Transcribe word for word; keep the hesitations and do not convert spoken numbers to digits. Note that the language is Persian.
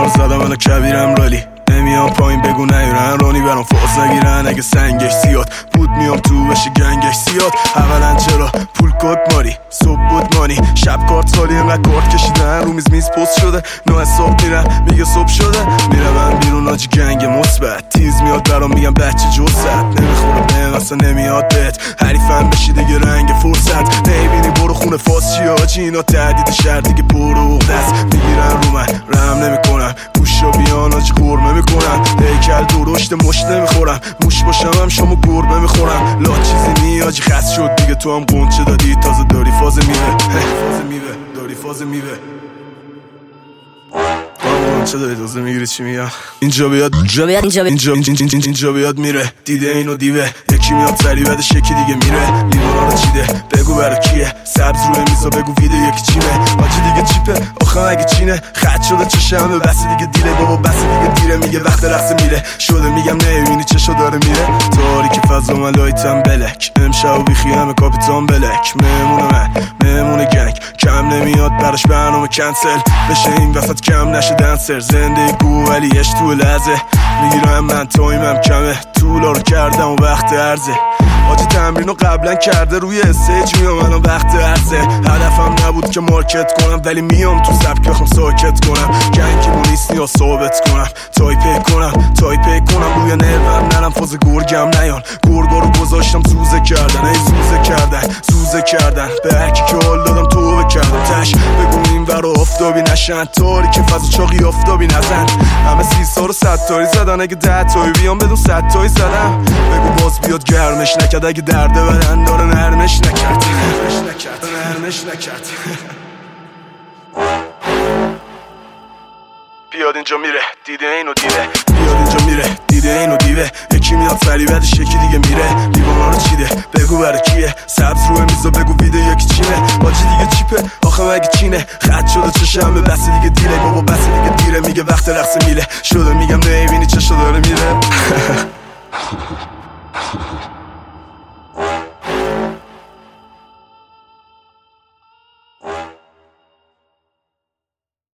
زدم منو کبیرم رالی نمیام پایین بگو نیرن رانی برام فاز نگیرن اگه سنگش زیاد بود میام تو بشه گنگش زیاد اولا چرا پول کد ماری صبح بود مانی شب کارت سالی اینقدر کارت کشیدن رو میز میز پست شده نه صبح میرم میگه صبح شده میرم بیرون آجی گنگ مثبت تیز میاد برام میگم بچه جوست نمیخوره بهم اصلا نمیاد بهت حریفم بشی دیگه رنگ فرصت نمیبینی برو خونه فاز چی آجی اینا تهدید شهر دیگه برو دست میگیرن رو من رحم نمیکنم گوشا بیان آجی قرمه میکنم هیکل درشت مشت نمیخورم موش باشم هم شامو گربه میخورم لا چیزی نی آجی خست شد دیگه تو هم قنچه دادی تازه داری فاز میوه فاز میوه داری فاز میوه چه داری تازه میگیری چی میگم اینجا بیاد اینجا بیاد اینجا اینجا اینجا بیاد میره دیده اینو دیوه یکی میاد سری بعدش یکی دیگه میره لیوانا رو چیده بگو برا کیه سبز روی میزا بگو ویدیو یکی چیمه آجی دیگه چیپه آخه مگه چینه خط شده چشمه بس دیگه دیله بابا بس دیگه دیره میگه وقت رقص میره شده میگم نمیبینی چشو داره میره تاریک فضا من لایتم بلک امشب بی خیام کاپیتان بلک مهمون من مهمون گنگ کم نمیاد براش برنامه کنسل بشه این وسط کم نشه دنسر زنده گو ولی اش تو لحظه میگیرم من تایمم کمه طولا رو کردم و وقت عرضه آجی تمرینو قبلا کرده روی استیج میام الان وقت عرضه هدفم نبود که مارکت کنم ولی میام تو سبک بخوام ساکت کنم گنگی مو نیست یا ثابت کنم تایپ کنم تایپ کنم روی نرم نرم فاز گرگم نیان گرگا رو گذاشتم سوزه کردن ای سوزه کردن سوزه کردن به هرکی که حال دادم توبه کردم تش بگو این ور آفتابی نشن تاریک فضا چاقی آفتابی نزن همه سی سال و صد تایی زدن اگه ده تایی بیام بدون صد تایی زدم بگو باز بیاد گرمش نکرد اگه درده بدن داره نرمش نکرد نرمش نکرد نرمش نکرد بیاد اینجا میره دیده اینو دیده بیاد اینجا میره دیده اینو دیوه یکی میاد سری بعدش یکی دیگه میره لیوانا رو چیده بگو برا کیه سبز روی میزا بگو ویدیو یکی چیمه آجی دیگه چیپه آخه مگه چینه خط شده چشمه بس دیگه دیله بابا بس دیگه دیره میگه وقت رقص میله شده میگم نمیبینی چشو داره میره